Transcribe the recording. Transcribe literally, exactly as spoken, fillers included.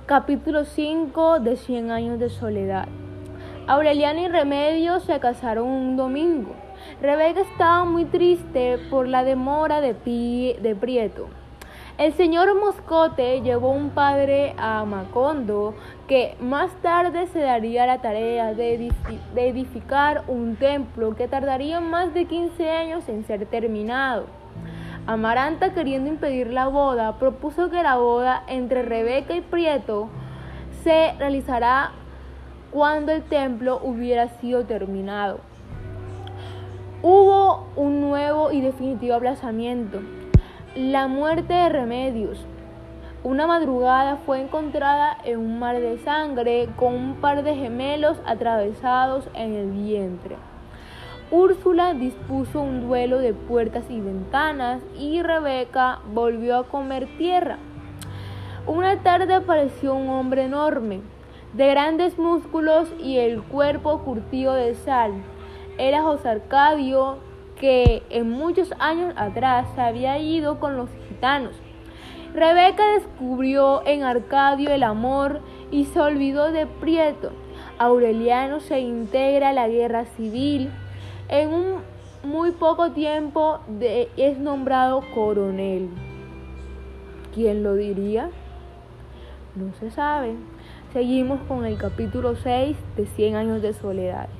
Capítulo cinco de Cien años de soledad. Aureliano y Remedios se casaron un domingo. Rebeca estaba muy triste por la demora de, Pi, de Prieto. El señor Moscote llevó un padre a Macondo, que más tarde se daría la tarea de edificar un templo que tardaría más de quince años en ser terminado. Amaranta, queriendo impedir la boda, propuso que la boda entre Rebeca y Prieto se realizará cuando el templo hubiera sido terminado. Hubo un nuevo y definitivo aplazamiento: la muerte de Remedios. Una madrugada fue encontrada en un mar de sangre con un par de gemelos atravesados en el vientre. Úrsula dispuso un duelo de puertas y ventanas y Rebeca volvió a comer tierra. Una tarde apareció un hombre enorme, de grandes músculos y el cuerpo curtido de sal. Era José Arcadio, que en muchos años atrás se había ido con los gitanos. Rebeca descubrió en Arcadio el amor y se olvidó de Prieto. Aureliano se integra a la guerra civil. En un muy poco tiempo de, es nombrado coronel. ¿Quién lo diría? No se sabe. Seguimos con el capítulo seis de Cien años de soledad.